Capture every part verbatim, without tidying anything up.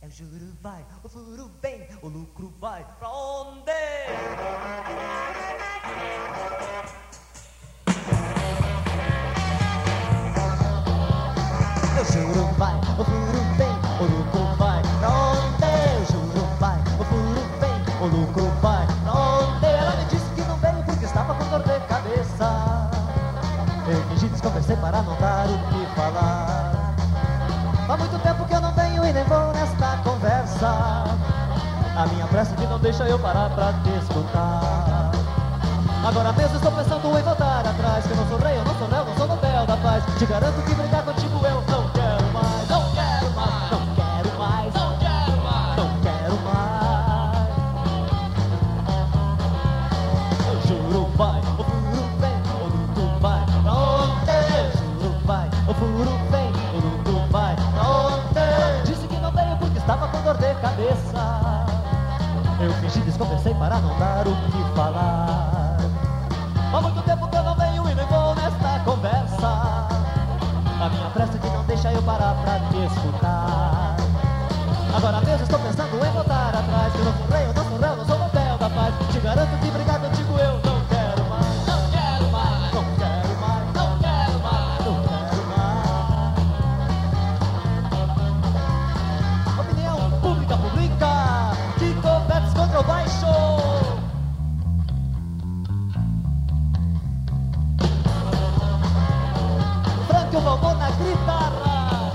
É o juro vai, o furo vem, o lucro vai pra onde? O juro vai, o furo vem, o lucro vai pra onde? O juro vai, o furo vem, o lucro vai pra onde? Ela me disse que não veio porque estava com dor de cabeça. Eu fingi desconversei para não dar o que falar. Há muito tempo que eu não venho e nem vou nesta conversa. A minha pressa que não deixa eu parar pra te escutar. Agora mesmo estou pensando em voltar atrás, que eu não sou rei, eu não sou réu, não sou Nobel da Paz. Te garanto que brigar contigo eu não quero mais. Não quero mais, não quero mais, não quero mais, não quero mais. Eu juro vai, o furo vem, o lucro vai pra onde? Eu juro vai, o furo vem, o lucro vai pra onde? Disse que não veio porque estava com dor de cabeça. Eu fingi desconversei para não dar o que falar. Há muito tempo que eu não venho e nem vou nesta conversa. A minha pressa que não deixa eu parar pra te escutar. Agora mesmo estou pensando em voltar atrás, que eu não sou rei, eu não sou réu, não sou Nobel da Paz. Te garanto que brigar contigo eu não quero mais. Não quero mais, não quero mais, não quero mais, não quero mais. Opinião pública, pública, que conversa contra o baixo. Franco Balbon na guitarra.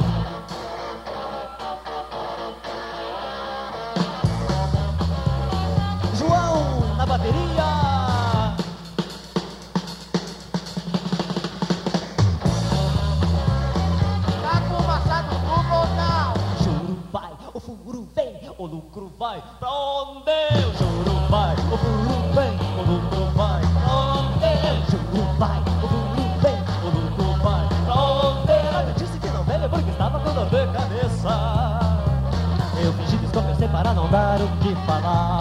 João na bateria. Tá com o machado no ou não? Juro vai, o furo vem, o lucro vai pra onde? O juro vai, o furo vem, o lucro vai pra onde? O juro vai, o furo vem, o lucro vai pra onde? Ela me disse que não veio porque estava com dor de cabeça. Eu fingi desconversei para não dar o que falar.